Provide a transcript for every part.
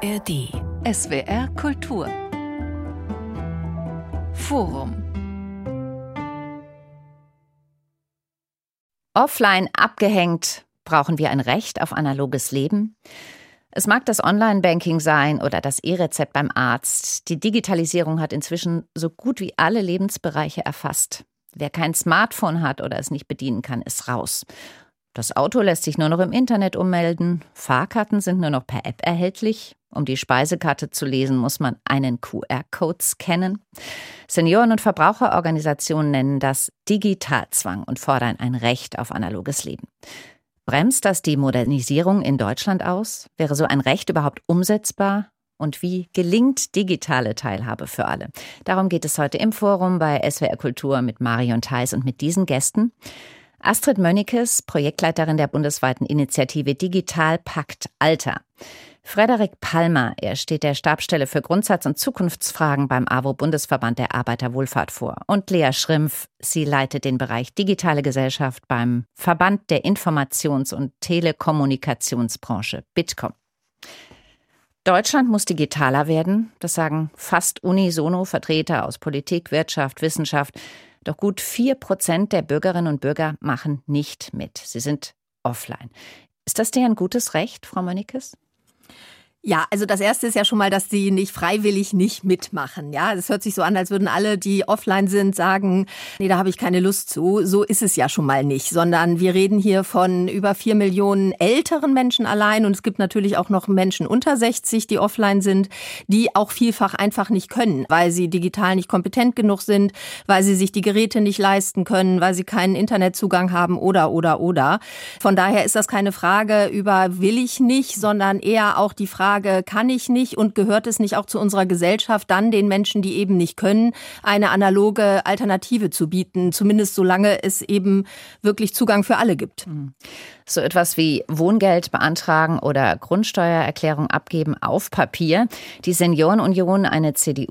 ARD. SWR Kultur. Forum. Offline abgehängt, brauchen wir ein Recht auf analoges Leben? Es mag das Online-Banking sein oder das E-Rezept beim Arzt. Die Digitalisierung hat inzwischen so gut wie alle Lebensbereiche erfasst. Wer kein Smartphone hat oder es nicht bedienen kann, ist raus. Das Auto lässt sich nur noch im Internet ummelden. Fahrkarten sind nur noch per App erhältlich. Um die Speisekarte zu lesen, muss man einen QR-Code scannen. Senioren- und Verbraucherorganisationen nennen das Digitalzwang und fordern ein Recht auf analoges Leben. Bremst das die Modernisierung in Deutschland aus? Wäre so ein Recht überhaupt umsetzbar? Und wie gelingt digitale Teilhabe für alle? Darum geht es heute im Forum bei SWR Kultur mit Marion Theis und mit diesen Gästen. Astrid Mönnekes, Projektleiterin der bundesweiten Initiative Digital Pakt Alter. Frederik Palmer, er steht der Stabsstelle für Grundsatz- und Zukunftsfragen beim AWO-Bundesverband der Arbeiterwohlfahrt vor. Und Lea Schrimpf, sie leitet den Bereich Digitale Gesellschaft beim Verband der Informations- und Telekommunikationsbranche Bitkom. Deutschland muss digitaler werden, das sagen fast unisono Vertreter aus Politik, Wirtschaft, Wissenschaft. Doch gut 4% der Bürgerinnen und Bürger machen nicht mit. Sie sind offline. Ist das deren gutes Recht, Frau Mönnekes? Ja, also das Erste ist ja schon mal, dass sie nicht freiwillig nicht mitmachen. Ja, es hört sich so an, als würden alle, die offline sind, sagen, nee, da habe ich keine Lust zu. So ist es ja schon mal nicht, sondern wir reden hier von über 4 Millionen älteren Menschen allein und es gibt natürlich auch noch Menschen unter 60, die offline sind, die auch vielfach einfach nicht können, weil sie digital nicht kompetent genug sind, weil sie sich die Geräte nicht leisten können, weil sie keinen Internetzugang haben oder. Von daher ist das keine Frage über will ich nicht, sondern eher auch die Frage, kann ich nicht und gehört es nicht auch zu unserer Gesellschaft, dann den Menschen, die eben nicht können, eine analoge Alternative zu bieten, zumindest solange es eben wirklich Zugang für alle gibt. So etwas wie Wohngeld beantragen oder Grundsteuererklärung abgeben auf Papier. Die Seniorenunion, eine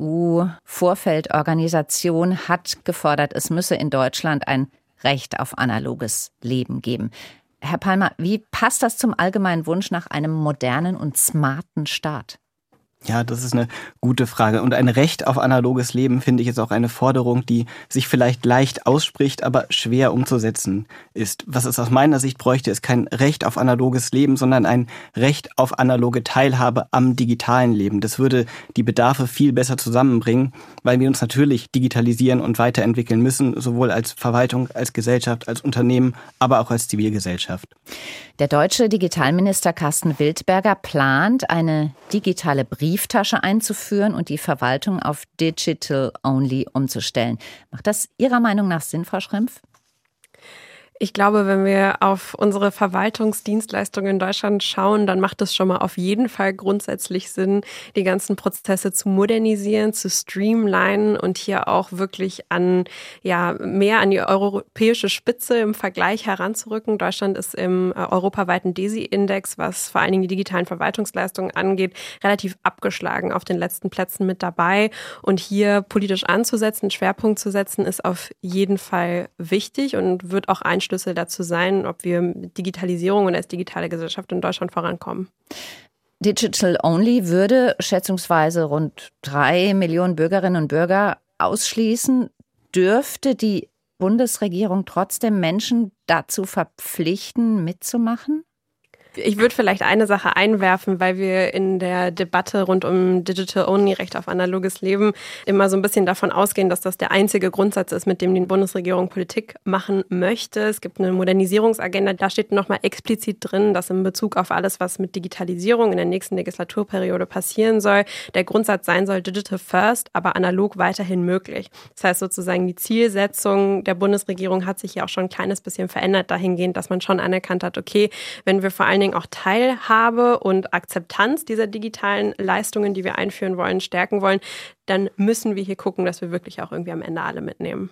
CDU-Vorfeldorganisation, hat gefordert, es müsse in Deutschland ein Recht auf analoges Leben geben. Herr Palmer, wie passt das zum allgemeinen Wunsch nach einem modernen und smarten Staat? Ja, das ist eine gute Frage. Und ein Recht auf analoges Leben, finde ich, ist auch eine Forderung, die sich vielleicht leicht ausspricht, aber schwer umzusetzen ist. Was es aus meiner Sicht bräuchte, ist kein Recht auf analoges Leben, sondern ein Recht auf analoge Teilhabe am digitalen Leben. Das würde die Bedarfe viel besser zusammenbringen, weil wir uns natürlich digitalisieren und weiterentwickeln müssen, sowohl als Verwaltung, als Gesellschaft, als Unternehmen, aber auch als Zivilgesellschaft. Der deutsche Digitalminister Carsten Wildberger plant, eine digitale Brieftasche einzuführen und die Verwaltung auf Digital Only umzustellen. Macht das Ihrer Meinung nach Sinn, Frau Schrimpf? Ich glaube, wenn wir auf unsere Verwaltungsdienstleistungen in Deutschland schauen, dann macht es schon mal auf jeden Fall grundsätzlich Sinn, die ganzen Prozesse zu modernisieren, zu streamlinen und hier auch wirklich mehr an die europäische Spitze im Vergleich heranzurücken. Deutschland ist im europaweiten DESI-Index, was vor allen Dingen die digitalen Verwaltungsleistungen angeht, relativ abgeschlagen auf den letzten Plätzen mit dabei. Und hier politisch anzusetzen, einen Schwerpunkt zu setzen, ist auf jeden Fall wichtig und wird auch ein Schlüssel dazu sein, ob wir mit Digitalisierung und als digitale Gesellschaft in Deutschland vorankommen. Digital Only würde schätzungsweise rund 3 Millionen Bürgerinnen und Bürger ausschließen. Dürfte die Bundesregierung trotzdem Menschen dazu verpflichten, mitzumachen? Ich würde vielleicht eine Sache einwerfen, weil wir in der Debatte rund um Digital Only, Recht auf analoges Leben, immer so ein bisschen davon ausgehen, dass das der einzige Grundsatz ist, mit dem die Bundesregierung Politik machen möchte. Es gibt eine Modernisierungsagenda, da steht nochmal explizit drin, dass in Bezug auf alles, was mit Digitalisierung in der nächsten Legislaturperiode passieren soll, der Grundsatz sein soll, Digital First, aber analog weiterhin möglich. Das heißt sozusagen, die Zielsetzung der Bundesregierung hat sich ja auch schon ein kleines bisschen verändert dahingehend, dass man schon anerkannt hat, okay, wenn wir vor allen Dingen auch Teilhabe und Akzeptanz dieser digitalen Leistungen, die wir einführen wollen, stärken wollen, dann müssen wir hier gucken, dass wir wirklich auch irgendwie am Ende alle mitnehmen.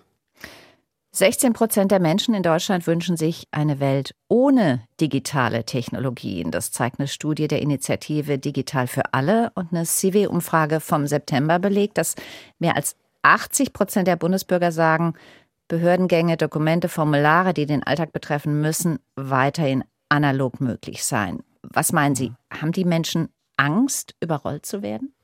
16% der Menschen in Deutschland wünschen sich eine Welt ohne digitale Technologien. Das zeigt eine Studie der Initiative Digital für alle und eine CW-Umfrage vom September belegt, dass mehr als 80% der Bundesbürger sagen, Behördengänge, Dokumente, Formulare, die den Alltag betreffen, müssen weiterhin analog möglich sein. Was meinen Sie, haben die Menschen Angst, überrollt zu werden?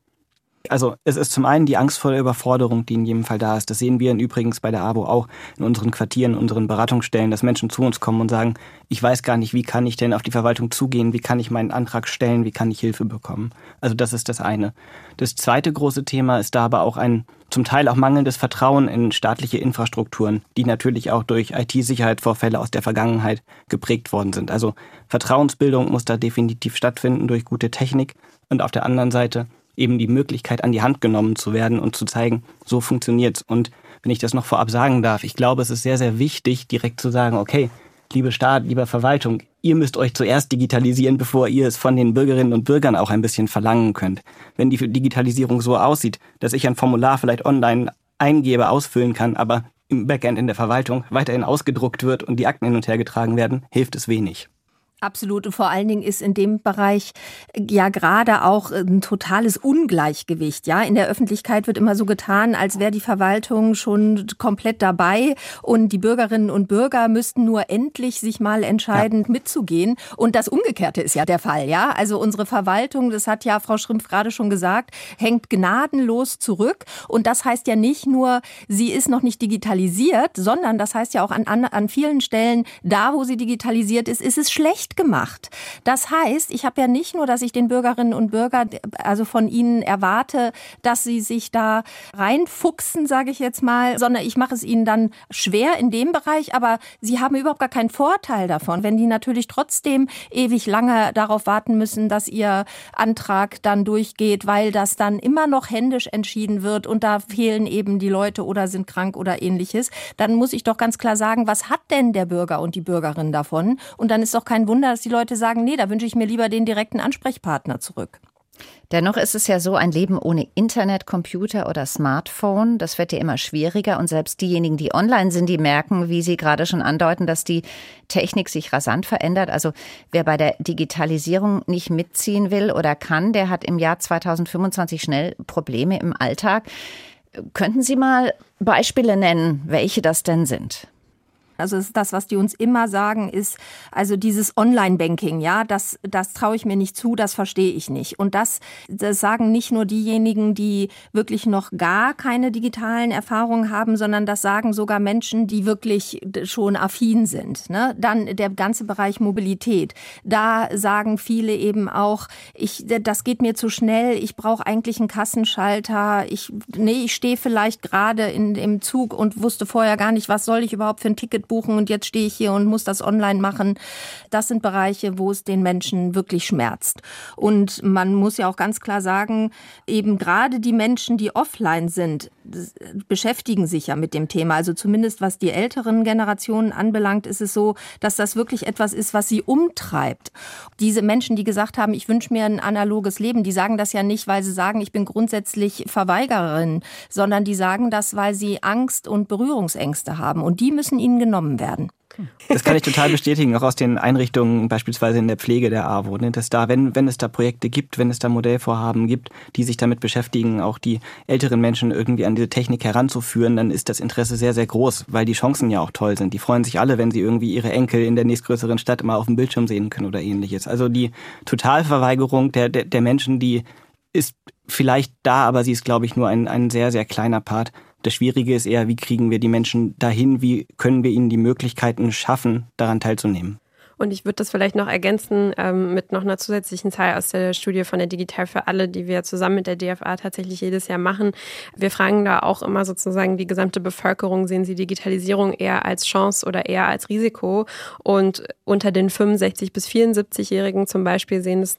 Also es ist zum einen die Angst vor der Überforderung, die in jedem Fall da ist. Das sehen wir übrigens bei der AWO auch in unseren Quartieren, in unseren Beratungsstellen, dass Menschen zu uns kommen und sagen, ich weiß gar nicht, wie kann ich denn auf die Verwaltung zugehen, wie kann ich meinen Antrag stellen, wie kann ich Hilfe bekommen. Also das ist das eine. Das zweite große Thema ist da aber auch ein zum Teil auch mangelndes Vertrauen in staatliche Infrastrukturen, die natürlich auch durch IT-Sicherheitsvorfälle aus der Vergangenheit geprägt worden sind. Also Vertrauensbildung muss da definitiv stattfinden durch gute Technik und auf der anderen Seite eben die Möglichkeit, an die Hand genommen zu werden und zu zeigen, so funktioniert's. Und wenn ich das noch vorab sagen darf, ich glaube, es ist sehr, sehr wichtig, direkt zu sagen, okay, liebe Staat, liebe Verwaltung, ihr müsst euch zuerst digitalisieren, bevor ihr es von den Bürgerinnen und Bürgern auch ein bisschen verlangen könnt. Wenn die Digitalisierung so aussieht, dass ich ein Formular vielleicht online eingebe, ausfüllen kann, aber im Backend in der Verwaltung weiterhin ausgedruckt wird und die Akten hin und her getragen werden, hilft es wenig. Absolut. Und vor allen Dingen ist in dem Bereich ja gerade auch ein totales Ungleichgewicht. Ja, in der Öffentlichkeit wird immer so getan, als wäre die Verwaltung schon komplett dabei und die Bürgerinnen und Bürger müssten nur endlich sich mal entscheiden, mitzugehen. Und das Umgekehrte ist ja der Fall. Ja, also unsere Verwaltung, das hat ja Frau Schrimpf gerade schon gesagt, hängt gnadenlos zurück. Und das heißt ja nicht nur, sie ist noch nicht digitalisiert, sondern das heißt ja auch an vielen Stellen, da wo sie digitalisiert ist, ist es schlecht gemacht. Das heißt, ich habe ja nicht nur, dass ich den Bürgerinnen und Bürgern, also von ihnen erwarte, dass sie sich da reinfuchsen, sage ich jetzt mal, sondern ich mache es ihnen dann schwer in dem Bereich, aber sie haben überhaupt gar keinen Vorteil davon, wenn die natürlich trotzdem ewig lange darauf warten müssen, dass ihr Antrag dann durchgeht, weil das dann immer noch händisch entschieden wird und da fehlen eben die Leute oder sind krank oder ähnliches. Dann muss ich doch ganz klar sagen, was hat denn der Bürger und die Bürgerin davon? Und dann ist doch kein Wunder, dass die Leute sagen, nee, da wünsche ich mir lieber den direkten Ansprechpartner zurück. Dennoch ist es ja so, ein Leben ohne Internet, Computer oder Smartphone, das wird ja immer schwieriger. Und selbst diejenigen, die online sind, die merken, wie Sie gerade schon andeuten, dass die Technik sich rasant verändert. Also wer bei der Digitalisierung nicht mitziehen will oder kann, der hat im Jahr 2025 schnell Probleme im Alltag. Könnten Sie mal Beispiele nennen, welche das denn sind? Also es ist das, was die uns immer sagen, ist also dieses Online-Banking, ja, das traue ich mir nicht zu, das verstehe ich nicht. Und das sagen nicht nur diejenigen, die wirklich noch gar keine digitalen Erfahrungen haben, sondern das sagen sogar Menschen, die wirklich schon affin sind. Ne? Dann der ganze Bereich Mobilität. Da sagen viele eben auch, das geht mir zu schnell, ich brauche eigentlich einen Kassenschalter, ich stehe vielleicht gerade im Zug und wusste vorher gar nicht, was soll ich überhaupt für ein Ticket buchen und jetzt stehe ich hier und muss das online machen. Das sind Bereiche, wo es den Menschen wirklich schmerzt. Und man muss ja auch ganz klar sagen, eben gerade die Menschen, die offline sind, beschäftigen sich ja mit dem Thema. Also zumindest was die älteren Generationen anbelangt, ist es so, dass das wirklich etwas ist, was sie umtreibt. Diese Menschen, die gesagt haben, ich wünsche mir ein analoges Leben, die sagen das ja nicht, weil sie sagen, ich bin grundsätzlich Verweigerin, sondern die sagen das, weil sie Angst und Berührungsängste haben. Und die müssen ihnen genommen werden. Das kann ich total bestätigen, auch aus den Einrichtungen, beispielsweise in der Pflege der AWO. Dass da, wenn es da Projekte gibt, wenn es da Modellvorhaben gibt, die sich damit beschäftigen, auch die älteren Menschen irgendwie an diese Technik heranzuführen, dann ist das Interesse sehr, sehr groß, weil die Chancen ja auch toll sind. Die freuen sich alle, wenn sie irgendwie ihre Enkel in der nächstgrößeren Stadt mal auf dem Bildschirm sehen können oder ähnliches. Also die Totalverweigerung der Menschen, die ist vielleicht da, aber sie ist, glaube ich, nur ein sehr, sehr kleiner Part. Das Schwierige ist eher, wie kriegen wir die Menschen dahin, wie können wir ihnen die Möglichkeiten schaffen, daran teilzunehmen. Und ich würde das vielleicht noch ergänzen mit noch einer zusätzlichen Zahl aus der Studie von der Digital für alle, die wir zusammen mit der DFA tatsächlich jedes Jahr machen. Wir fragen da auch immer sozusagen die gesamte Bevölkerung, sehen sie Digitalisierung eher als Chance oder eher als Risiko? Und unter den 65- bis 74-Jährigen zum Beispiel sehen es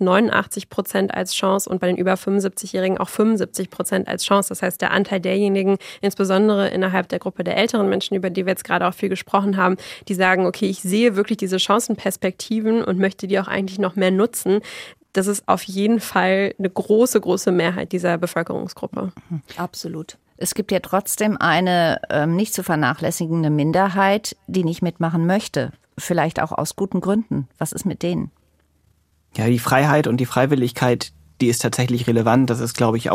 89% als Chance und bei den über 75-Jährigen auch 75% als Chance. Das heißt, der Anteil derjenigen, insbesondere innerhalb der Gruppe der älteren Menschen, über die wir jetzt gerade auch viel gesprochen haben, die sagen, okay, ich sehe wirklich diese Chancenperspektiven und möchte die auch eigentlich noch mehr nutzen. Das ist auf jeden Fall eine große, große Mehrheit dieser Bevölkerungsgruppe. Absolut. Es gibt ja trotzdem eine nicht zu vernachlässigende Minderheit, die nicht mitmachen möchte. Vielleicht auch aus guten Gründen. Was ist mit denen? Ja, die Freiheit und die Freiwilligkeit, die ist tatsächlich relevant. Das ist, glaube ich, auch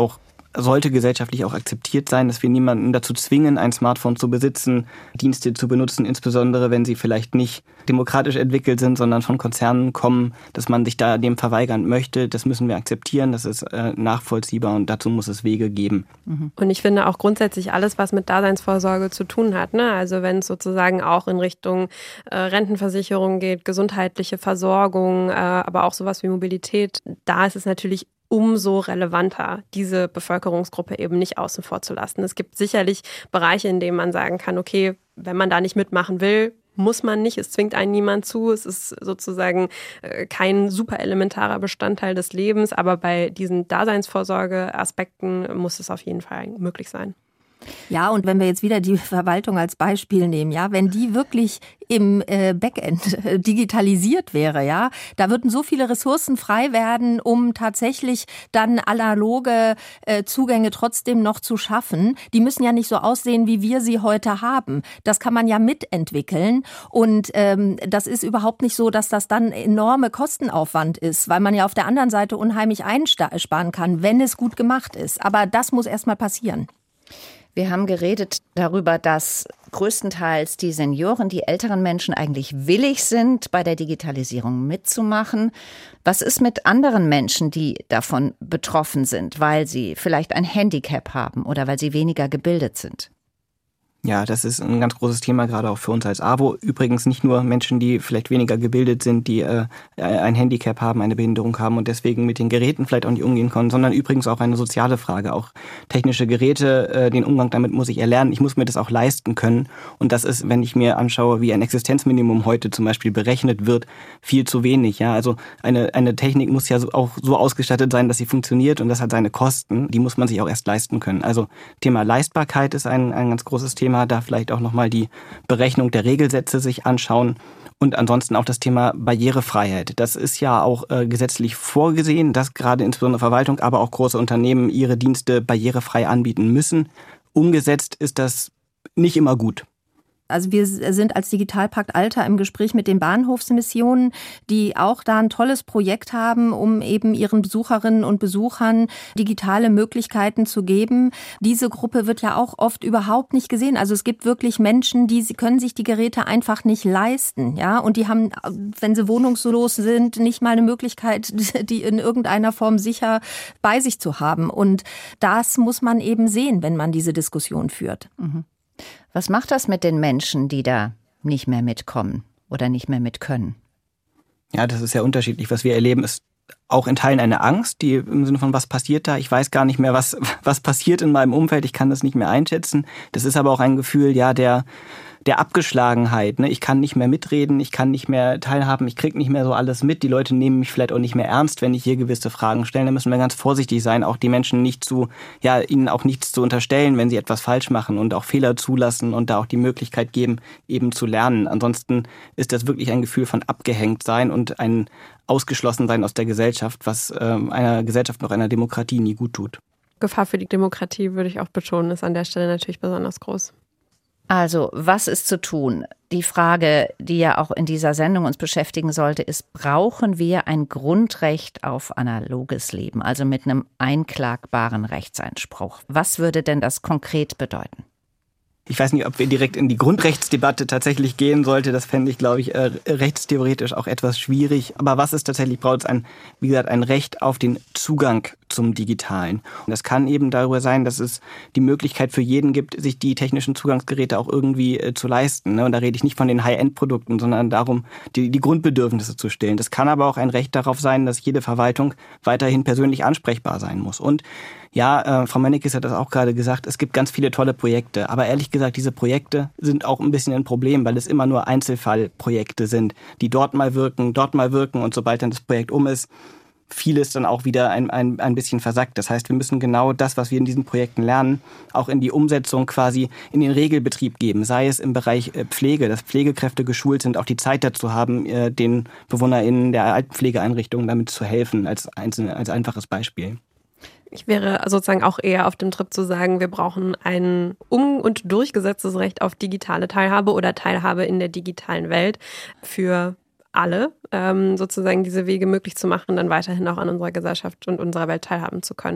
sollte gesellschaftlich auch akzeptiert sein, dass wir niemanden dazu zwingen, ein Smartphone zu besitzen, Dienste zu benutzen, insbesondere wenn sie vielleicht nicht demokratisch entwickelt sind, sondern von Konzernen kommen, dass man sich da dem verweigern möchte. Das müssen wir akzeptieren, das ist nachvollziehbar und dazu muss es Wege geben. Und ich finde auch grundsätzlich alles, was mit Daseinsvorsorge zu tun hat, ne? Also wenn es sozusagen auch in Richtung Rentenversicherung geht, gesundheitliche Versorgung, aber auch sowas wie Mobilität, da ist es natürlich umso relevanter, diese Bevölkerungsgruppe eben nicht außen vor zu lassen. Es gibt sicherlich Bereiche, in denen man sagen kann, okay, wenn man da nicht mitmachen will, muss man nicht, es zwingt einen niemand zu, es ist sozusagen kein super elementarer Bestandteil des Lebens, aber bei diesen Daseinsvorsorge-Aspekten muss es auf jeden Fall möglich sein. Ja, und wenn wir jetzt wieder die Verwaltung als Beispiel nehmen, ja, wenn die wirklich im Backend digitalisiert wäre, ja, da würden so viele Ressourcen frei werden, um tatsächlich dann analoge Zugänge trotzdem noch zu schaffen. Die müssen ja nicht so aussehen, wie wir sie heute haben. Das kann man ja mitentwickeln und das ist überhaupt nicht so, dass das dann enorme Kostenaufwand ist, weil man ja auf der anderen Seite unheimlich einsparen kann, wenn es gut gemacht ist. Aber das muss erst mal passieren. Wir haben geredet darüber, dass größtenteils die Senioren, die älteren Menschen eigentlich willig sind, bei der Digitalisierung mitzumachen. Was ist mit anderen Menschen, die davon betroffen sind, weil sie vielleicht ein Handicap haben oder weil sie weniger gebildet sind? Ja, das ist ein ganz großes Thema, gerade auch für uns als AWO. Übrigens nicht nur Menschen, die vielleicht weniger gebildet sind, die ein Handicap haben, eine Behinderung haben und deswegen mit den Geräten vielleicht auch nicht umgehen können, sondern übrigens auch eine soziale Frage. Auch technische Geräte, den Umgang damit muss ich erlernen. Ich muss mir das auch leisten können. Und das ist, wenn ich mir anschaue, wie ein Existenzminimum heute zum Beispiel berechnet wird, viel zu wenig. Ja, also eine Technik muss ja auch so ausgestattet sein, dass sie funktioniert und das hat seine Kosten. Die muss man sich auch erst leisten können. Also Thema Leistbarkeit ist ein ganz großes Thema. Da vielleicht auch nochmal die Berechnung der Regelsätze sich anschauen und ansonsten auch das Thema Barrierefreiheit. Das ist ja auch gesetzlich vorgesehen, dass gerade insbesondere Verwaltung, aber auch große Unternehmen ihre Dienste barrierefrei anbieten müssen. Umgesetzt ist das nicht immer gut. Also wir sind als Digitalpakt Alter im Gespräch mit den Bahnhofsmissionen, die auch da ein tolles Projekt haben, um eben ihren Besucherinnen und Besuchern digitale Möglichkeiten zu geben. Diese Gruppe wird ja auch oft überhaupt nicht gesehen. Also es gibt wirklich Menschen, die können sich die Geräte einfach nicht leisten, ja, und die haben, wenn sie wohnungslos sind, nicht mal eine Möglichkeit, die in irgendeiner Form sicher bei sich zu haben. Und das muss man eben sehen, wenn man diese Diskussion führt. Mhm. Was macht das mit den Menschen, die da nicht mehr mitkommen oder nicht mehr mit können? Ja, das ist sehr unterschiedlich. Was wir erleben, ist auch in Teilen eine Angst, die im Sinne von, was passiert da? Ich weiß gar nicht mehr, was passiert in meinem Umfeld. Ich kann das nicht mehr einschätzen. Das ist aber auch ein Gefühl, ja, der Abgeschlagenheit. Ne? Ich kann nicht mehr mitreden, ich kann nicht mehr teilhaben, ich kriege nicht mehr so alles mit. Die Leute nehmen mich vielleicht auch nicht mehr ernst, wenn ich hier gewisse Fragen stelle. Da müssen wir ganz vorsichtig sein, auch die Menschen ihnen auch nichts zu unterstellen, wenn sie etwas falsch machen und auch Fehler zulassen und da auch die Möglichkeit geben, eben zu lernen. Ansonsten ist das wirklich ein Gefühl von Abgehängtsein und ein Ausgeschlossensein aus der Gesellschaft, was einer Gesellschaft noch einer Demokratie nie gut tut. Gefahr für die Demokratie, würde ich auch betonen, ist an der Stelle natürlich besonders groß. Also, was ist zu tun? Die Frage, die ja auch in dieser Sendung uns beschäftigen sollte, ist, brauchen wir ein Grundrecht auf analoges Leben, also mit einem einklagbaren Rechtseinspruch? Was würde denn das konkret bedeuten? Ich weiß nicht, ob wir direkt in die Grundrechtsdebatte tatsächlich gehen sollte. Das fände ich, glaube ich, rechtstheoretisch auch etwas schwierig. Aber was es tatsächlich braucht, ist wie gesagt, ein Recht auf den Zugang zum Digitalen. Und das kann eben darüber sein, dass es die Möglichkeit für jeden gibt, sich die technischen Zugangsgeräte auch irgendwie zu leisten. Und da rede ich nicht von den High-End-Produkten, sondern darum, die Grundbedürfnisse zu stillen. Das kann aber auch ein Recht darauf sein, dass jede Verwaltung weiterhin persönlich ansprechbar sein muss. Und ja, Frau Mennekes hat das auch gerade gesagt, es gibt ganz viele tolle Projekte. Aber ehrlich gesagt, diese Projekte sind auch ein bisschen ein Problem, weil es immer nur Einzelfallprojekte sind, die dort mal wirken und sobald dann das Projekt um ist, vieles dann auch wieder ein bisschen versackt. Das heißt, wir müssen genau das, was wir in diesen Projekten lernen, auch in die Umsetzung quasi in den Regelbetrieb geben. Sei es im Bereich Pflege, dass Pflegekräfte geschult sind, auch die Zeit dazu haben, den BewohnerInnen der Altenpflegeeinrichtungen damit zu helfen, als einfaches Beispiel. Ich wäre sozusagen auch eher auf dem Trip zu sagen, wir brauchen ein und durchgesetztes Recht auf digitale Teilhabe oder Teilhabe in der digitalen Welt für alle, sozusagen diese Wege möglich zu machen, dann weiterhin auch an unserer Gesellschaft und unserer Welt teilhaben zu können.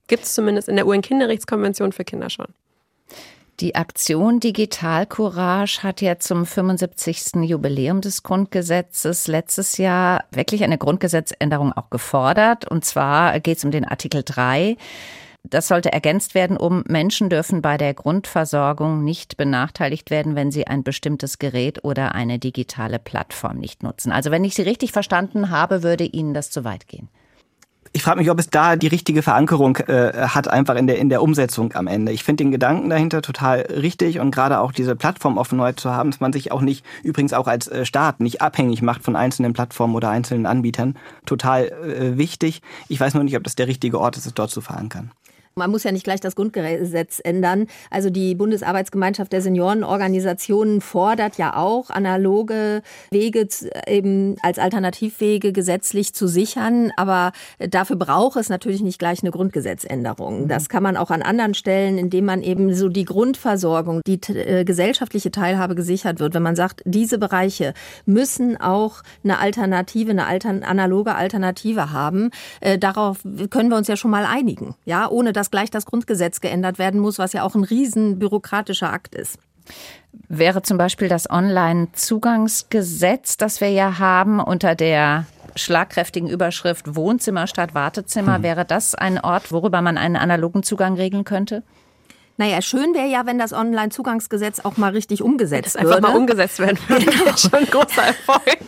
Gibt es zumindest in der UN-Kinderrechtskonvention für Kinder schon. Die Aktion Digital Courage hat ja zum 75. Jubiläum des Grundgesetzes letztes Jahr wirklich eine Grundgesetzänderung auch gefordert. Und zwar geht es um den Artikel 3. Das sollte ergänzt werden, Menschen dürfen bei der Grundversorgung nicht benachteiligt werden, wenn sie ein bestimmtes Gerät oder eine digitale Plattform nicht nutzen. Also wenn ich Sie richtig verstanden habe, würde Ihnen das zu weit gehen. Ich frage mich, ob es da die richtige Verankerung hat, einfach in der Umsetzung am Ende. Ich finde den Gedanken dahinter total richtig und gerade auch diese Plattformoffenheit zu haben, dass man sich auch nicht, übrigens auch als Staat, nicht abhängig macht von einzelnen Plattformen oder einzelnen Anbietern, total wichtig. Ich weiß nur nicht, ob das der richtige Ort ist, es dort zu verankern. Man muss ja nicht gleich das Grundgesetz ändern. Also die Bundesarbeitsgemeinschaft der Seniorenorganisationen fordert ja auch, analoge Wege eben als Alternativwege gesetzlich zu sichern. Aber dafür braucht es natürlich nicht gleich eine Grundgesetzänderung. Das kann man auch an anderen Stellen, indem man eben so die Grundversorgung, die gesellschaftliche Teilhabe gesichert wird. Wenn man sagt, diese Bereiche müssen auch eine Alternative, eine analoge Alternative haben. Darauf können wir uns ja schon mal einigen, ja, ohne dass gleich das Grundgesetz geändert werden muss, was ja auch ein riesen bürokratischer Akt ist. Wäre zum Beispiel das Online-Zugangsgesetz, das wir ja haben, unter der schlagkräftigen Überschrift Wohnzimmer statt Wartezimmer, wäre das ein Ort, worüber man einen analogen Zugang regeln könnte? Naja, schön wäre ja, wenn das Online-Zugangsgesetz auch mal richtig umgesetzt würde. Einfach mal umgesetzt werden würde. Genau. Das ist schon ein großer Erfolg.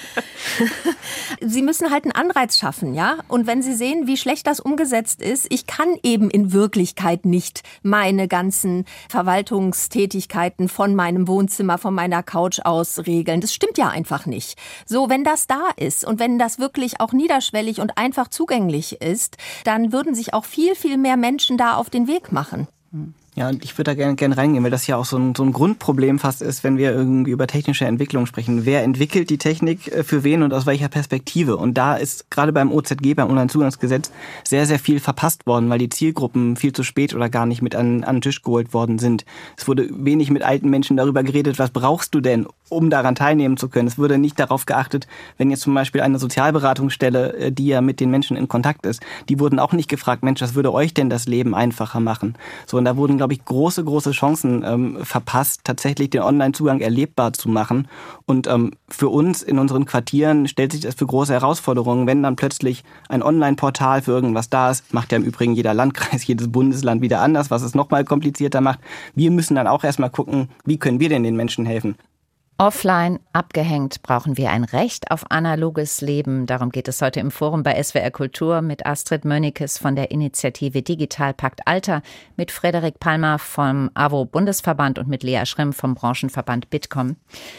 Sie müssen halt einen Anreiz schaffen, ja? Und wenn Sie sehen, wie schlecht das umgesetzt ist, ich kann eben in Wirklichkeit nicht meine ganzen Verwaltungstätigkeiten von meinem Wohnzimmer, von meiner Couch aus regeln. Das stimmt ja einfach nicht. So, wenn das da ist und wenn das wirklich auch niederschwellig und einfach zugänglich ist, dann würden sich auch viel, viel mehr Menschen da auf den Weg machen. Ja, und ich würde da gerne reingehen, weil das ja auch so ein Grundproblem fast ist, wenn wir irgendwie über technische Entwicklung sprechen. Wer entwickelt die Technik für wen und aus welcher Perspektive? Und da ist gerade beim OZG, beim Onlinezugangsgesetz, sehr, sehr viel verpasst worden, weil die Zielgruppen viel zu spät oder gar nicht mit an den Tisch geholt worden sind. Es wurde wenig mit alten Menschen darüber geredet, was brauchst du denn, um daran teilnehmen zu können. Es wurde nicht darauf geachtet, wenn jetzt zum Beispiel eine Sozialberatungsstelle, die ja mit den Menschen in Kontakt ist, die wurden auch nicht gefragt, Mensch, was würde euch denn das Leben einfacher machen? So, und da wurden, glaube ich, große Chancen verpasst, tatsächlich den Online-Zugang erlebbar zu machen. Und für uns in unseren Quartieren stellt sich das für große Herausforderungen, wenn dann plötzlich ein Online-Portal für irgendwas da ist. Macht ja im Übrigen jeder Landkreis, jedes Bundesland wieder anders, was es nochmal komplizierter macht. Wir müssen dann auch erstmal gucken, wie können wir denn den Menschen helfen? Offline abgehängt brauchen wir ein Recht auf analoges Leben. Darum geht es heute im Forum bei SWR Kultur mit Astrid Mönnekes von der Initiative Digitalpakt Alter, mit Frederik Palmer vom AWO-Bundesverband und mit Lea Schrimm vom Branchenverband Bitkom.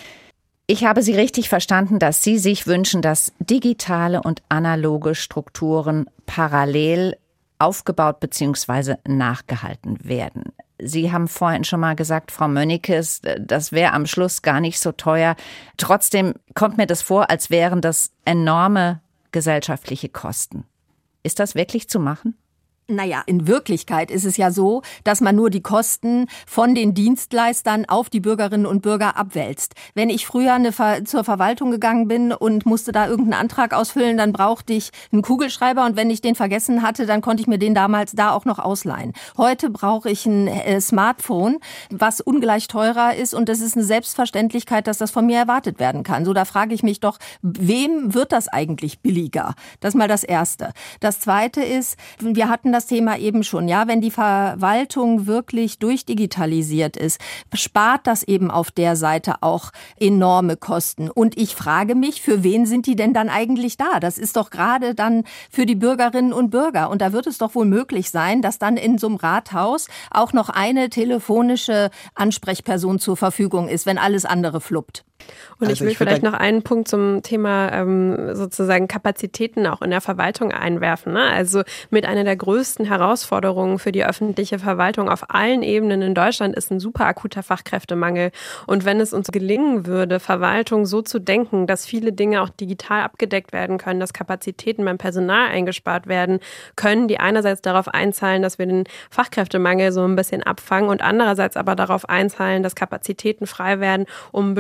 Ich habe Sie richtig verstanden, dass Sie sich wünschen, dass digitale und analoge Strukturen parallel aufgebaut bzw. nachgehalten werden. Sie haben vorhin schon mal gesagt, Frau Mönnekes, das wäre am Schluss gar nicht so teuer. Trotzdem kommt mir das vor, als wären das enorme gesellschaftliche Kosten. Ist das wirklich zu machen? Naja, in Wirklichkeit ist es ja so, dass man nur die Kosten von den Dienstleistern auf die Bürgerinnen und Bürger abwälzt. Wenn ich früher zur Verwaltung gegangen bin und musste da irgendeinen Antrag ausfüllen, dann brauchte ich einen Kugelschreiber und wenn ich den vergessen hatte, dann konnte ich mir den damals da auch noch ausleihen. Heute brauche ich ein Smartphone, was ungleich teurer ist und das ist eine Selbstverständlichkeit, dass das von mir erwartet werden kann. So, da frage ich mich doch, wem wird das eigentlich billiger? Das ist mal das Erste. Das Zweite ist, wir hatten das Thema eben schon, ja, wenn die Verwaltung wirklich durchdigitalisiert ist, spart das eben auf der Seite auch enorme Kosten. Und ich frage mich, für wen sind die denn dann eigentlich da? Das ist doch gerade dann für die Bürgerinnen und Bürger. Und da wird es doch wohl möglich sein, dass dann in so einem Rathaus auch noch eine telefonische Ansprechperson zur Verfügung ist, wenn alles andere fluppt. Und also ich will vielleicht noch einen Punkt zum Thema sozusagen Kapazitäten auch in der Verwaltung einwerfen. Ne? Also mit einer der größten Herausforderungen für die öffentliche Verwaltung auf allen Ebenen in Deutschland ist ein super akuter Fachkräftemangel. Und wenn es uns gelingen würde, Verwaltung so zu denken, dass viele Dinge auch digital abgedeckt werden können, dass Kapazitäten beim Personal eingespart werden können, die einerseits darauf einzahlen, dass wir den Fachkräftemangel so ein bisschen abfangen und andererseits aber darauf einzahlen, dass Kapazitäten frei werden, um bestimmten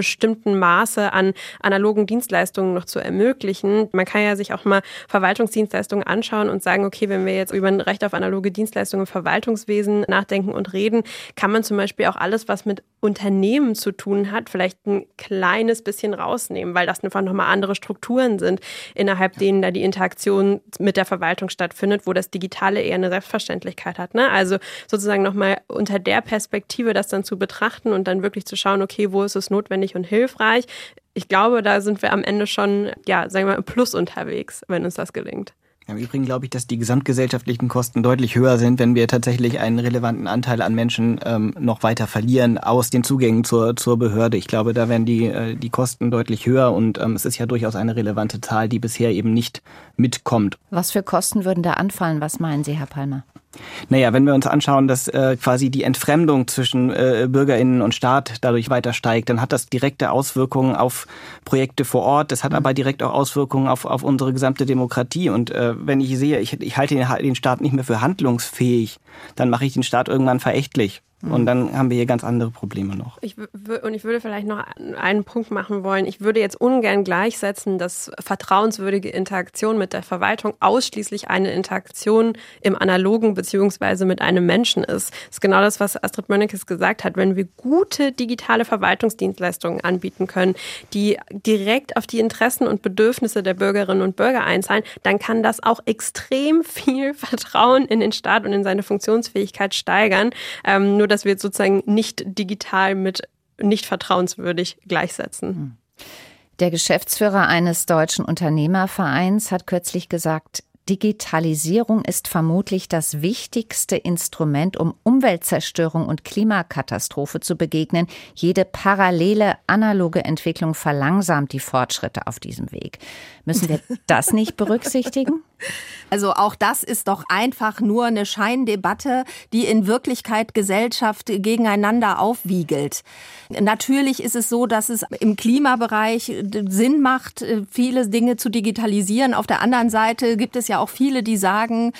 bestimmten Maße an analogen Dienstleistungen noch zu ermöglichen. Man kann ja sich auch mal Verwaltungsdienstleistungen anschauen und sagen, okay, wenn wir jetzt über ein Recht auf analoge Dienstleistungen im Verwaltungswesen nachdenken und reden, kann man zum Beispiel auch alles, was mit Unternehmen zu tun hat, vielleicht ein kleines bisschen rausnehmen, weil das einfach nochmal andere Strukturen sind, innerhalb denen da die Interaktion mit der Verwaltung stattfindet, wo das Digitale eher eine Selbstverständlichkeit hat. Ne? Also sozusagen nochmal unter der Perspektive das dann zu betrachten und dann wirklich zu schauen, okay, wo ist es notwendig und hilfreich. Ich glaube, da sind wir am Ende schon, ja, sagen wir mal, im Plus unterwegs, wenn uns das gelingt. Im Übrigen glaube ich, dass die gesamtgesellschaftlichen Kosten deutlich höher sind, wenn wir tatsächlich einen relevanten Anteil an Menschen noch weiter verlieren aus den Zugängen zur Behörde. Ich glaube, da werden die Kosten deutlich höher und es ist ja durchaus eine relevante Zahl, die bisher eben nicht mitkommt. Was für Kosten würden da anfallen? Was meinen Sie, Herr Palmer? Naja, wenn wir uns anschauen, dass quasi die Entfremdung zwischen BürgerInnen und Staat dadurch weiter steigt, dann hat das direkte Auswirkungen auf Projekte vor Ort. Das hat aber direkt auch Auswirkungen auf unsere gesamte Demokratie. Und wenn ich sehe, ich halte den Staat nicht mehr für handlungsfähig, dann mache ich den Staat irgendwann verächtlich. Und dann haben wir hier ganz andere Probleme noch. Ich würde vielleicht noch einen Punkt machen wollen. Ich würde jetzt ungern gleichsetzen, dass vertrauenswürdige Interaktion mit der Verwaltung ausschließlich eine Interaktion im Analogen beziehungsweise mit einem Menschen ist. Das ist genau das, was Astrid Mönnekes gesagt hat. Wenn wir gute digitale Verwaltungsdienstleistungen anbieten können, die direkt auf die Interessen und Bedürfnisse der Bürgerinnen und Bürger einzahlen, dann kann das auch extrem viel Vertrauen in den Staat und in seine Funktionsfähigkeit steigern. Nur dass wir jetzt sozusagen nicht digital mit nicht vertrauenswürdig gleichsetzen. Der Geschäftsführer eines deutschen Unternehmervereins hat kürzlich gesagt, Digitalisierung ist vermutlich das wichtigste Instrument, um Umweltzerstörung und Klimakatastrophe zu begegnen. Jede parallele analoge Entwicklung verlangsamt die Fortschritte auf diesem Weg. Müssen wir das nicht berücksichtigen? Also auch das ist doch einfach nur eine Scheindebatte, die in Wirklichkeit Gesellschaft gegeneinander aufwiegelt. Natürlich ist es so, dass es im Klimabereich Sinn macht, viele Dinge zu digitalisieren. Auf der anderen Seite gibt es ja auch viele, die sagen,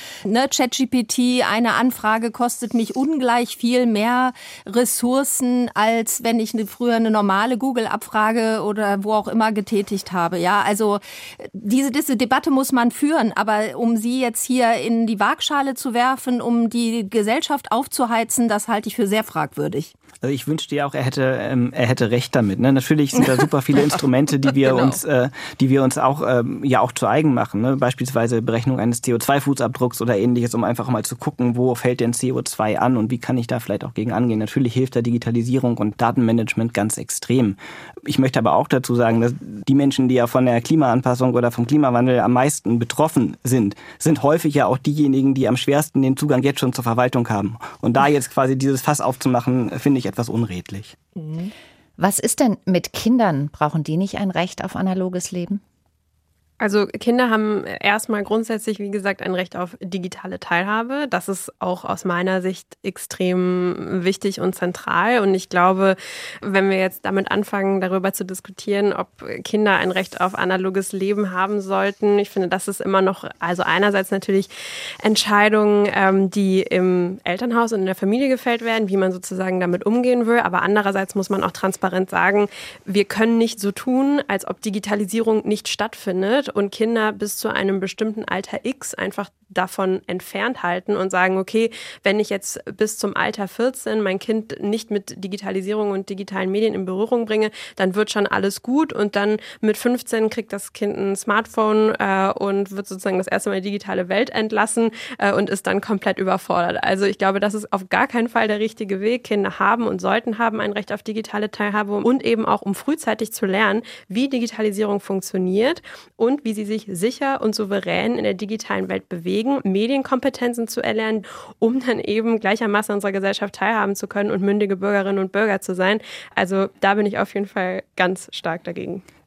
ChatGPT, eine Anfrage kostet mich ungleich viel mehr Ressourcen, als wenn ich früher eine normale Google-Abfrage oder wo auch immer getätigt habe. Ja, also diese Debatte muss man führen, aber um sie jetzt hier in die Waagschale zu werfen, um die Gesellschaft aufzuheizen, das halte ich für sehr fragwürdig. Also ich wünschte ja auch, er hätte recht damit. Ne? Natürlich sind da super viele Instrumente, die wir uns auch zu eigen machen. Ne? Beispielsweise Berechnung eines CO2-Fußabdrucks oder ähnliches, um einfach mal zu gucken, wo fällt denn CO2 an und wie kann ich da vielleicht auch gegen angehen. Natürlich hilft da Digitalisierung und Datenmanagement ganz extrem. Ich möchte aber auch dazu sagen, dass die Menschen, die ja von der Klimaanpassung oder vom Klimawandel am meisten betroffen sind häufig ja auch diejenigen, die am schwersten den Zugang jetzt schon zur Verwaltung haben. Und da jetzt quasi dieses Fass aufzumachen, finde ich etwas unredlich. Was ist denn mit Kindern? Brauchen die nicht ein Recht auf analoges Leben? Also Kinder haben erstmal grundsätzlich, wie gesagt, ein Recht auf digitale Teilhabe. Das ist auch aus meiner Sicht extrem wichtig und zentral. Und ich glaube, wenn wir jetzt damit anfangen, darüber zu diskutieren, ob Kinder ein Recht auf analoges Leben haben sollten, ich finde, das ist immer noch, also einerseits natürlich Entscheidungen, die im Elternhaus und in der Familie gefällt werden, wie man sozusagen damit umgehen will. Aber andererseits muss man auch transparent sagen, wir können nicht so tun, als ob Digitalisierung nicht stattfindet und Kinder bis zu einem bestimmten Alter X einfach davon entfernt halten und sagen, okay, wenn ich jetzt bis zum Alter 14 mein Kind nicht mit Digitalisierung und digitalen Medien in Berührung bringe, dann wird schon alles gut und dann mit 15 kriegt das Kind ein Smartphone und wird sozusagen das erste Mal in die digitale Welt entlassen und ist dann komplett überfordert. Also ich glaube, das ist auf gar keinen Fall der richtige Weg. Kinder haben und sollten haben ein Recht auf digitale Teilhabe und eben auch, um frühzeitig zu lernen, wie Digitalisierung funktioniert und wie sie sich sicher und souverän in der digitalen Welt bewegen, Medienkompetenzen zu erlernen, um dann eben gleichermaßen an unserer Gesellschaft teilhaben zu können und mündige Bürgerinnen und Bürger zu sein. Also da bin ich auf jeden Fall ganz stark dagegen.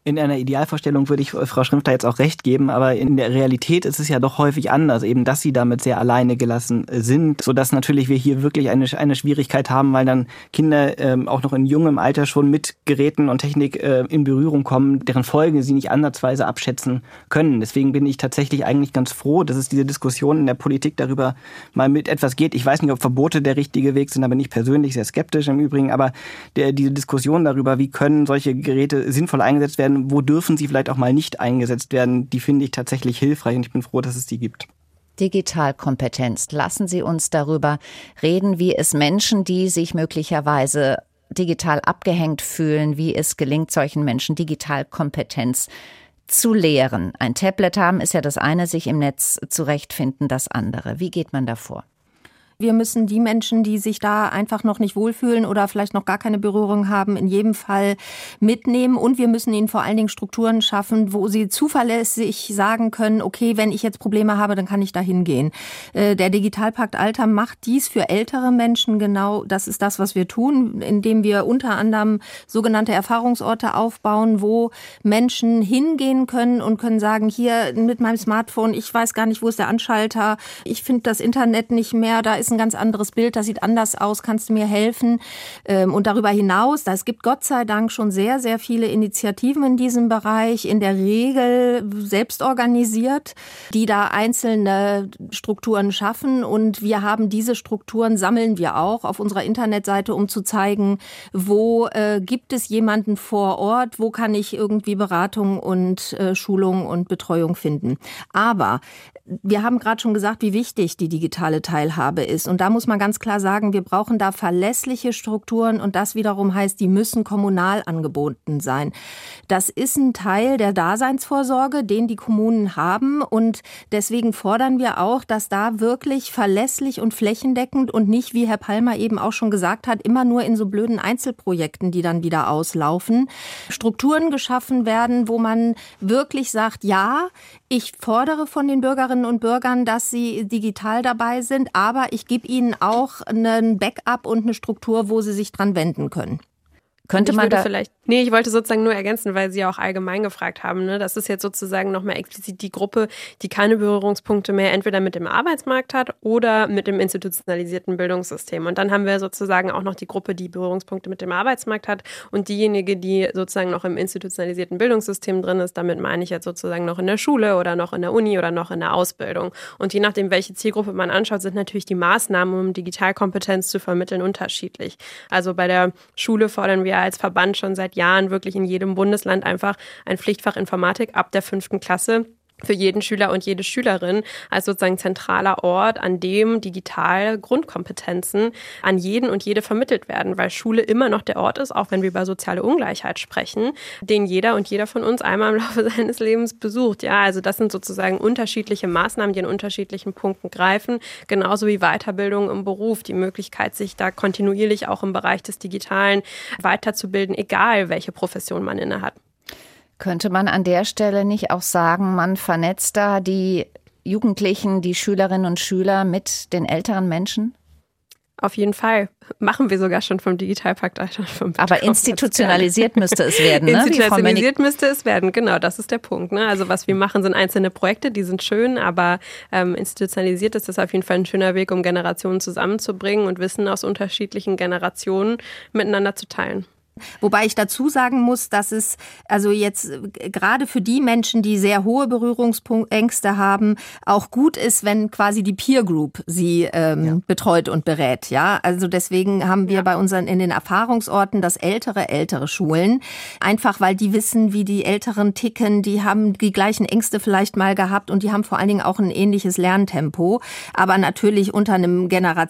In einer Idealvorstellung würde ich Frau Schrimpf da jetzt auch recht geben, aber in der Realität ist es ja doch häufig anders, eben dass sie damit sehr alleine gelassen sind, sodass natürlich wir hier wirklich eine Schwierigkeit haben, weil dann Kinder auch noch in jungem Alter schon mit Geräten und Technik in Berührung kommen, deren Folgen sie nicht ansatzweise abschätzen können. Deswegen bin ich tatsächlich eigentlich ganz froh, dass es diese Diskussion in der Politik darüber mal mit etwas geht. Ich weiß nicht, ob Verbote der richtige Weg sind, da bin ich persönlich sehr skeptisch im Übrigen, aber diese Diskussion darüber, wie können solche Geräte sinnvoll eingesetzt werden, wo dürfen sie vielleicht auch mal nicht eingesetzt werden, die finde ich tatsächlich hilfreich und ich bin froh, dass es die gibt. Digitalkompetenz. Lassen Sie uns darüber reden, wie es Menschen, die sich möglicherweise digital abgehängt fühlen, wie es gelingt, solchen Menschen Digitalkompetenz zu lehren. Ein Tablet haben ist ja das eine, sich im Netz zurechtfinden das andere. Wie geht man da vor? Wir müssen die Menschen, die sich da einfach noch nicht wohlfühlen oder vielleicht noch gar keine Berührung haben, in jedem Fall mitnehmen. Und wir müssen ihnen vor allen Dingen Strukturen schaffen, wo sie zuverlässig sagen können, okay, wenn ich jetzt Probleme habe, dann kann ich da hingehen. Der Digitalpakt Alter macht dies für ältere Menschen genau. Das ist das, was wir tun, indem wir unter anderem sogenannte Erfahrungsorte aufbauen, wo Menschen hingehen können und können sagen, hier mit meinem Smartphone, ich weiß gar nicht, wo ist der Anschalter, ich finde das Internet nicht mehr, da ist ein ganz anderes Bild, das sieht anders aus, kannst du mir helfen? Und darüber hinaus, es gibt Gott sei Dank schon sehr, sehr viele Initiativen in diesem Bereich, in der Regel selbst organisiert, die da einzelne Strukturen schaffen und wir haben diese Strukturen, sammeln wir auch auf unserer Internetseite, um zu zeigen, wo gibt es jemanden vor Ort, wo kann ich irgendwie Beratung und Schulung und Betreuung finden. Aber wir haben gerade schon gesagt, wie wichtig die digitale Teilhabe ist. Und da muss man ganz klar sagen, wir brauchen da verlässliche Strukturen und das wiederum heißt, die müssen kommunal angeboten sein. Das ist ein Teil der Daseinsvorsorge, den die Kommunen haben und deswegen fordern wir auch, dass da wirklich verlässlich und flächendeckend und nicht, wie Herr Palmer eben auch schon gesagt hat, immer nur in so blöden Einzelprojekten, die dann wieder auslaufen, Strukturen geschaffen werden, wo man wirklich sagt, ja, ich fordere von den Bürgerinnen und Bürgern, dass sie digital dabei sind, aber ich gebe ihnen auch einen Backup und eine Struktur, wo sie sich dran wenden können. Könnte man da vielleicht? Nee, ich wollte sozusagen nur ergänzen, weil Sie ja auch allgemein gefragt haben. Ne? Das ist jetzt sozusagen nochmal explizit die Gruppe, die keine Berührungspunkte mehr entweder mit dem Arbeitsmarkt hat oder mit dem institutionalisierten Bildungssystem. Und dann haben wir sozusagen auch noch die Gruppe, die Berührungspunkte mit dem Arbeitsmarkt hat und diejenige, die sozusagen noch im institutionalisierten Bildungssystem drin ist. Damit meine ich jetzt sozusagen noch in der Schule oder noch in der Uni oder noch in der Ausbildung. Und je nachdem, welche Zielgruppe man anschaut, sind natürlich die Maßnahmen, um Digitalkompetenz zu vermitteln, unterschiedlich. Also bei der Schule fordern wir als Verband schon seit Jahren wirklich in jedem Bundesland einfach ein Pflichtfach Informatik ab der 5. Klasse für jeden Schüler und jede Schülerin als sozusagen zentraler Ort, an dem digitale Grundkompetenzen an jeden und jede vermittelt werden, weil Schule immer noch der Ort ist, auch wenn wir über soziale Ungleichheit sprechen, den jeder und jeder von uns einmal im Laufe seines Lebens besucht. Ja, also das sind sozusagen unterschiedliche Maßnahmen, die in unterschiedlichen Punkten greifen, genauso wie Weiterbildung im Beruf, die Möglichkeit, sich da kontinuierlich auch im Bereich des Digitalen weiterzubilden, egal welche Profession man innehat. Könnte man an der Stelle nicht auch sagen, man vernetzt da die Jugendlichen, die Schülerinnen und Schüler mit den älteren Menschen? Auf jeden Fall. Machen wir sogar schon vom Digitalpakt. Aber institutionalisiert müsste es werden, ne? Institutionalisiert müsste es werden, genau, das ist der Punkt. Ne? Also was wir machen, sind einzelne Projekte, die sind schön, aber institutionalisiert ist das auf jeden Fall ein schöner Weg, um Generationen zusammenzubringen und Wissen aus unterschiedlichen Generationen miteinander zu teilen. Wobei ich dazu sagen muss, dass es also jetzt gerade für die Menschen, die sehr hohe Berührungsängste haben, auch gut ist, wenn quasi die Peer Group sie betreut und berät. Ja, also deswegen haben wir bei unseren in den Erfahrungsorten das ältere Schulen, einfach weil die wissen, wie die Älteren ticken, die haben die gleichen Ängste vielleicht mal gehabt und die haben vor allen Dingen auch ein ähnliches Lerntempo. Aber natürlich unter einem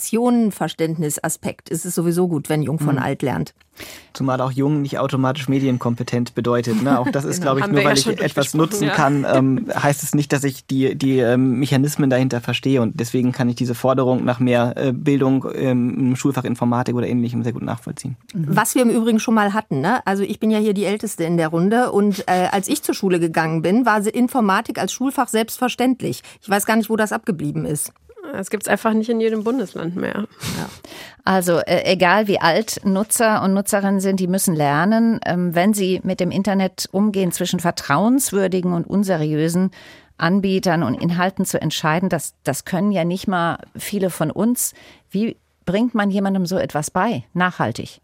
Generationenverständnisaspekt ist es sowieso gut, wenn Jung von alt lernt. Zumal auch jung nicht automatisch medienkompetent bedeutet. Ne? Auch das ist, glaube ich, nur weil ich etwas nutzen kann, heißt es nicht, dass ich die Mechanismen dahinter verstehe. Und deswegen kann ich diese Forderung nach mehr Bildung im Schulfach Informatik oder Ähnlichem sehr gut nachvollziehen. Was wir im Übrigen schon mal hatten, ne? Also ich bin ja hier die Älteste in der Runde und als ich zur Schule gegangen bin, war Informatik als Schulfach selbstverständlich. Ich weiß gar nicht, wo das abgeblieben ist. Es gibt es einfach nicht in jedem Bundesland mehr. Ja. Also egal wie alt Nutzer und Nutzerinnen sind, die müssen lernen, wenn sie mit dem Internet umgehen, zwischen vertrauenswürdigen und unseriösen Anbietern und Inhalten zu entscheiden. Das können ja nicht mal viele von uns. Wie bringt man jemandem so etwas bei, nachhaltig?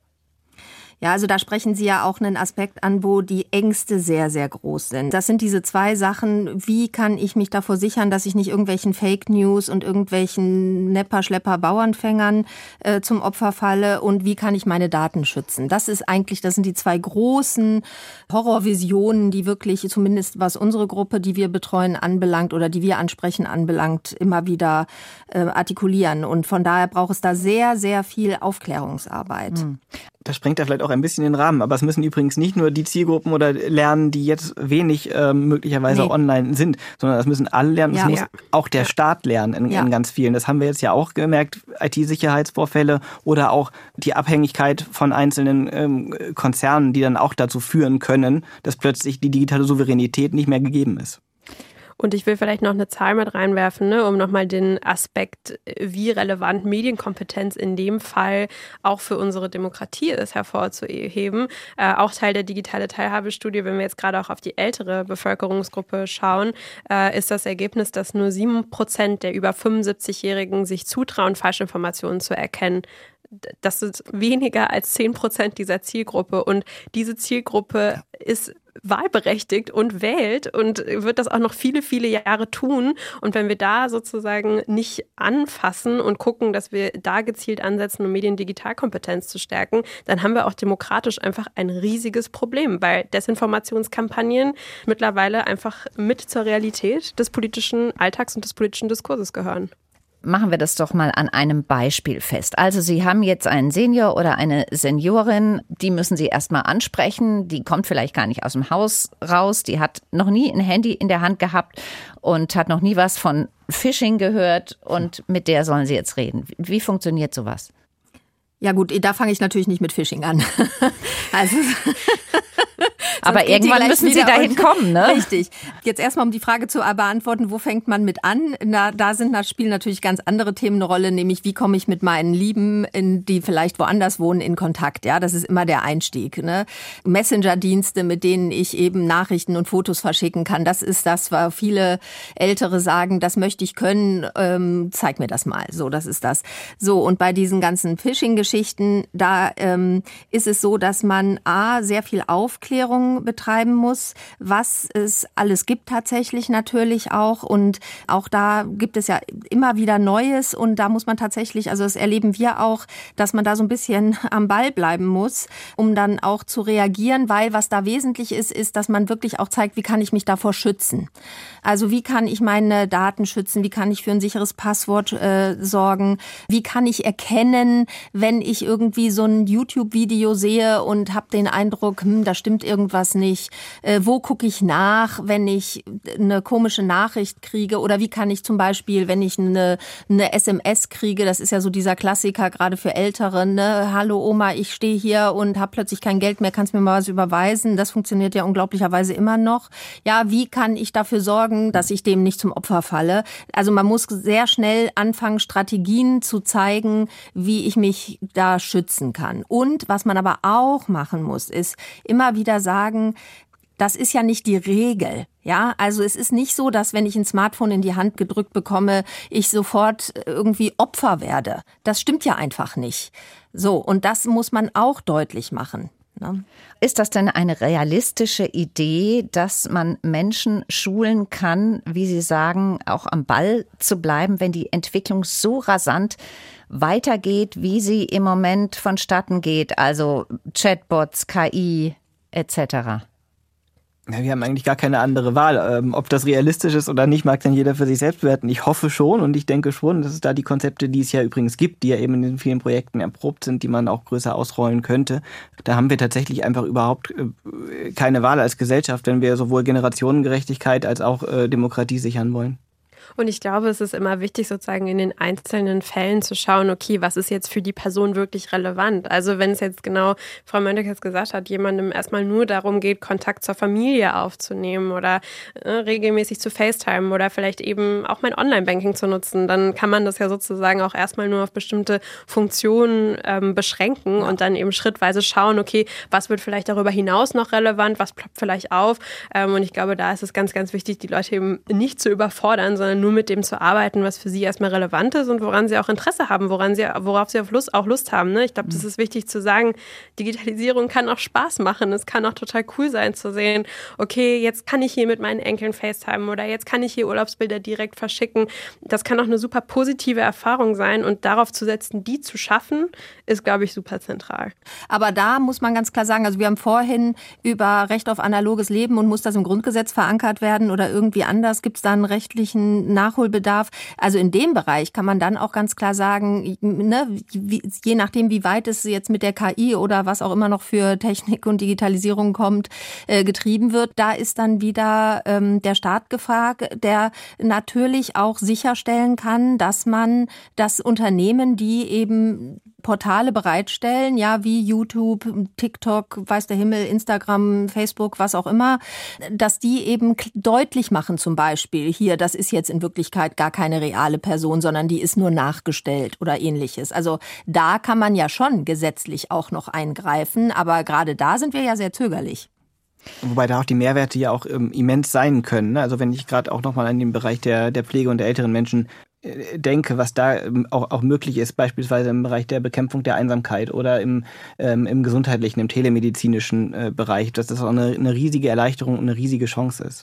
Ja, also da sprechen Sie ja auch einen Aspekt an, wo die Ängste sehr, sehr groß sind. Das sind diese zwei Sachen. Wie kann ich mich davor sichern, dass ich nicht irgendwelchen Fake News und irgendwelchen Nepper, Schlepper, Bauernfängern zum Opfer falle? Und wie kann ich meine Daten schützen? Das sind die zwei großen Horrorvisionen, die wirklich, zumindest was unsere Gruppe, die wir betreuen, anbelangt oder die wir ansprechen anbelangt, immer wieder artikulieren. Und von daher braucht es da sehr, sehr viel Aufklärungsarbeit. Das sprengt ja vielleicht auch ein bisschen den Rahmen, aber es müssen übrigens nicht nur die Zielgruppen oder lernen, die jetzt wenig möglicherweise online sind, sondern das müssen alle lernen. Das muss auch der Staat lernen in ganz vielen. Das haben wir jetzt ja auch gemerkt, IT-Sicherheitsvorfälle oder auch die Abhängigkeit von einzelnen Konzernen, die dann auch dazu führen können, dass plötzlich die digitale Souveränität nicht mehr gegeben ist. Und ich will vielleicht noch eine Zahl mit reinwerfen, um nochmal den Aspekt, wie relevant Medienkompetenz in dem Fall auch für unsere Demokratie ist, hervorzuheben. Auch Teil der digitale Teilhabestudie, wenn wir jetzt gerade auch auf die ältere Bevölkerungsgruppe schauen, ist das Ergebnis, dass nur 7% der über 75-Jährigen sich zutrauen, Falschinformationen zu erkennen. Das sind weniger als 10% dieser Zielgruppe. Und diese Zielgruppe ist wahlberechtigt und wählt und wird das auch noch viele, viele Jahre tun. Und wenn wir da sozusagen nicht anfassen und gucken, dass wir da gezielt ansetzen, um Mediendigitalkompetenz zu stärken, dann haben wir auch demokratisch einfach ein riesiges Problem, weil Desinformationskampagnen mittlerweile einfach mit zur Realität des politischen Alltags und des politischen Diskurses gehören. Machen wir das doch mal an einem Beispiel fest. Also Sie haben jetzt einen Senior oder eine Seniorin, die müssen Sie erstmal ansprechen. Die kommt vielleicht gar nicht aus dem Haus raus. Die hat noch nie ein Handy in der Hand gehabt und hat noch nie was von Phishing gehört. Und mit der sollen Sie jetzt reden. Wie funktioniert sowas? Ja gut, da fange ich natürlich nicht mit Phishing an. Also aber irgendwann müssen Sie dahin kommen, ne? Richtig. Jetzt erstmal, um die Frage zu beantworten, wo fängt man mit an? Spielen natürlich ganz andere Themen eine Rolle, nämlich wie komme ich mit meinen Lieben, die vielleicht woanders wohnen, in Kontakt. Ja, das ist immer der Einstieg. Ne? Messenger-Dienste, mit denen ich eben Nachrichten und Fotos verschicken kann, das ist das, was viele Ältere sagen, das möchte ich können, zeig mir das mal. So, das ist das. So, und bei diesen ganzen Phishing-Geschichten, da ist es so, dass man sehr viel Aufklärung betreiben muss, was es alles gibt tatsächlich natürlich auch, und auch da gibt es ja immer wieder Neues, und da muss man tatsächlich, also das erleben wir auch, dass man da so ein bisschen am Ball bleiben muss, um dann auch zu reagieren, weil was da wesentlich ist, dass man wirklich auch zeigt, wie kann ich mich davor schützen. Also wie kann ich meine Daten schützen, wie kann ich für ein sicheres Passwort sorgen, wie kann ich erkennen, wenn ich irgendwie so ein YouTube-Video sehe und habe den Eindruck, da stimmt irgendwas nicht. Wo gucke ich nach, wenn ich eine komische Nachricht kriege? Oder wie kann ich zum Beispiel, wenn ich eine SMS kriege, das ist ja so dieser Klassiker, gerade für Ältere, ne? Hallo Oma, ich stehe hier und habe plötzlich kein Geld mehr, kannst mir mal was überweisen? Das funktioniert ja unglaublicherweise immer noch. Ja, wie kann ich dafür sorgen, dass ich dem nicht zum Opfer falle? Also man muss sehr schnell anfangen, Strategien zu zeigen, wie ich mich da schützen kann. Und was man aber auch machen muss, ist immer wieder sagen, das ist ja nicht die Regel. Ja, also es ist nicht so, dass wenn ich ein Smartphone in die Hand gedrückt bekomme, ich sofort irgendwie Opfer werde. Das stimmt ja einfach nicht. So, und das muss man auch deutlich machen. Ne? Ist das denn eine realistische Idee, dass man Menschen schulen kann, wie Sie sagen, auch am Ball zu bleiben, wenn die Entwicklung so rasant weitergeht, wie sie im Moment vonstatten geht? Also Chatbots, KI etc. Ja, wir haben eigentlich gar keine andere Wahl. Ob das realistisch ist oder nicht, mag dann jeder für sich selbst bewerten. Ich hoffe schon und ich denke schon, dass es da die Konzepte, die es ja übrigens gibt, die ja eben in den vielen Projekten erprobt sind, die man auch größer ausrollen könnte. Da haben wir tatsächlich einfach überhaupt keine Wahl als Gesellschaft, wenn wir sowohl Generationengerechtigkeit als auch Demokratie sichern wollen. Und ich glaube, es ist immer wichtig, sozusagen in den einzelnen Fällen zu schauen, okay, was ist jetzt für die Person wirklich relevant? Also wenn es jetzt genau, Frau Möntekeß gesagt hat, jemandem erstmal nur darum geht, Kontakt zur Familie aufzunehmen oder regelmäßig zu FaceTime oder vielleicht eben auch mein Online-Banking zu nutzen, dann kann man das ja sozusagen auch erstmal nur auf bestimmte Funktionen beschränken und dann eben schrittweise schauen, okay, was wird vielleicht darüber hinaus noch relevant, was ploppt vielleicht auf? Und ich glaube, da ist es ganz, ganz wichtig, die Leute eben nicht zu überfordern, sondern nur mit dem zu arbeiten, was für sie erstmal relevant ist und woran sie auch Interesse haben, worauf sie auch Lust haben. Ne? Ich glaube, das ist wichtig zu sagen, Digitalisierung kann auch Spaß machen. Es kann auch total cool sein zu sehen, okay, jetzt kann ich hier mit meinen Enkeln FaceTime oder jetzt kann ich hier Urlaubsbilder direkt verschicken. Das kann auch eine super positive Erfahrung sein und darauf zu setzen, die zu schaffen, ist, glaube ich, super zentral. Aber da muss man ganz klar sagen, also wir haben vorhin über Recht auf analoges Leben und muss das im Grundgesetz verankert werden oder irgendwie anders, gibt es da einen rechtlichen Nachholbedarf? Also in dem Bereich kann man dann auch ganz klar sagen, ne, je nachdem, wie weit es jetzt mit der KI oder was auch immer noch für Technik und Digitalisierung kommt, getrieben wird, da ist dann wieder der Staat gefragt, der natürlich auch sicherstellen kann, dass Unternehmen, die eben Portale bereitstellen, ja, wie YouTube, TikTok, weiß der Himmel, Instagram, Facebook, was auch immer, dass die eben deutlich machen zum Beispiel, hier, das ist jetzt in Wirklichkeit gar keine reale Person, sondern die ist nur nachgestellt oder ähnliches. Also da kann man ja schon gesetzlich auch noch eingreifen, aber gerade da sind wir ja sehr zögerlich. Wobei da auch die Mehrwerte ja auch immens sein können. Ne? Also wenn ich gerade auch nochmal an den Bereich der Pflege und der älteren Menschen denke, was da auch möglich ist, beispielsweise im Bereich der Bekämpfung der Einsamkeit oder im gesundheitlichen, im telemedizinischen Bereich, dass das auch eine riesige Erleichterung und eine riesige Chance ist.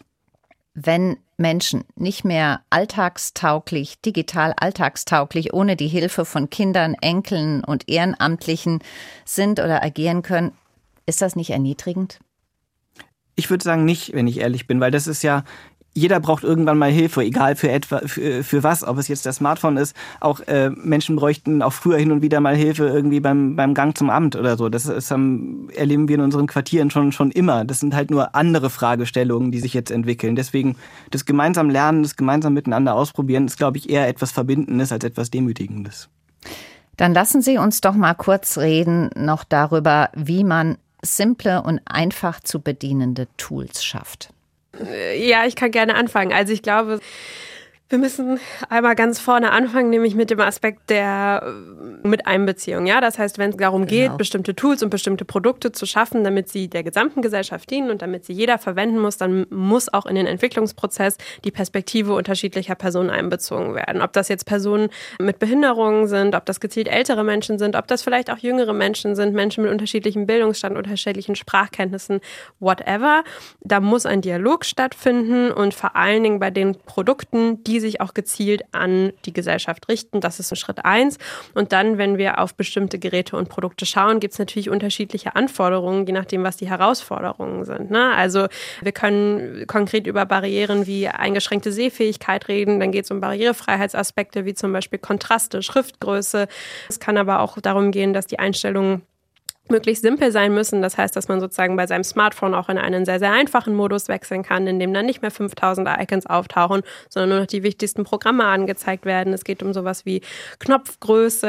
Wenn Menschen nicht mehr alltagstauglich, digital alltagstauglich, ohne die Hilfe von Kindern, Enkeln und Ehrenamtlichen sind oder agieren können, ist das nicht erniedrigend? Ich würde sagen nicht, wenn ich ehrlich bin, weil das ist ja, jeder braucht irgendwann mal Hilfe, egal für was, ob es jetzt das Smartphone ist. Auch Menschen bräuchten auch früher hin und wieder mal Hilfe irgendwie beim Gang zum Amt oder so. Das erleben wir in unseren Quartieren schon immer. Das sind halt nur andere Fragestellungen, die sich jetzt entwickeln. Deswegen das gemeinsam Lernen, das gemeinsam miteinander ausprobieren, ist, glaube ich, eher etwas Verbindendes als etwas Demütigendes. Dann lassen Sie uns doch mal kurz reden noch darüber, wie man simple und einfach zu bedienende Tools schafft. Ja, ich kann gerne anfangen. Also ich glaube, wir müssen einmal ganz vorne anfangen, nämlich mit dem Aspekt der Miteinbeziehung. Ja, das heißt, wenn es darum geht, bestimmte Tools und bestimmte Produkte zu schaffen, damit sie der gesamten Gesellschaft dienen und damit sie jeder verwenden muss, dann muss auch in den Entwicklungsprozess die Perspektive unterschiedlicher Personen einbezogen werden. Ob das jetzt Personen mit Behinderungen sind, ob das gezielt ältere Menschen sind, ob das vielleicht auch jüngere Menschen sind, Menschen mit unterschiedlichem Bildungsstand, unterschiedlichen Sprachkenntnissen, whatever. Da muss ein Dialog stattfinden und vor allen Dingen bei den Produkten, die sich auch gezielt an die Gesellschaft richten. Das ist Schritt 1. Und dann, wenn wir auf bestimmte Geräte und Produkte schauen, gibt es natürlich unterschiedliche Anforderungen, je nachdem, was die Herausforderungen sind. Ne? Also wir können konkret über Barrieren wie eingeschränkte Sehfähigkeit reden. Dann geht es um Barrierefreiheitsaspekte wie zum Beispiel Kontraste, Schriftgröße. Es kann aber auch darum gehen, dass die Einstellungen möglichst simpel sein müssen. Das heißt, dass man sozusagen bei seinem Smartphone auch in einen sehr, sehr einfachen Modus wechseln kann, in dem dann nicht mehr 5000 Icons auftauchen, sondern nur noch die wichtigsten Programme angezeigt werden. Es geht um sowas wie Knopfgröße.